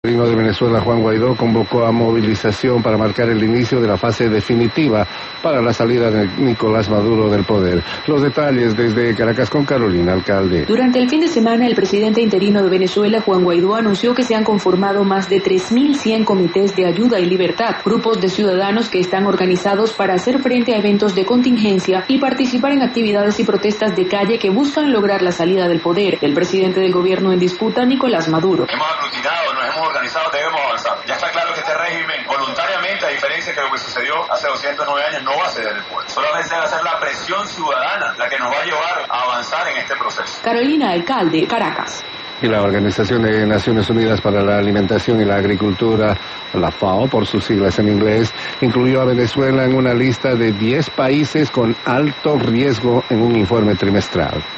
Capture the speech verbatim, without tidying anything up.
El gobierno de Venezuela, Juan Guaidó, convocó a movilización para marcar el inicio de la fase definitiva para la salida de Nicolás Maduro del poder. Los detalles desde Caracas con Carolina Alcalde. Durante el fin de semana, el presidente interino de Venezuela, Juan Guaidó, anunció que se han conformado más de tres mil cien comités de ayuda y libertad, grupos de ciudadanos que están organizados para hacer frente a eventos de contingencia y participar en actividades y protestas de calle que buscan lograr la salida del poder del presidente del gobierno en disputa, Nicolás Maduro. Hemos aglutinado, nos hemos organizado, debemos avanzar. Ya está claro que este régimen, voluntariamente, a diferencia de lo que sucedió hace doscientos nueve años, no va a ceder el poder. Solamente debe ser la presión ciudadana la que nos va a llevar a avanzar en este proceso. Carolina Alcalde, Caracas. Y la Organización de Naciones Unidas para la Alimentación y la Agricultura, la FAO por sus siglas en inglés, incluyó a Venezuela en una lista de diez países con alto riesgo en un informe trimestral.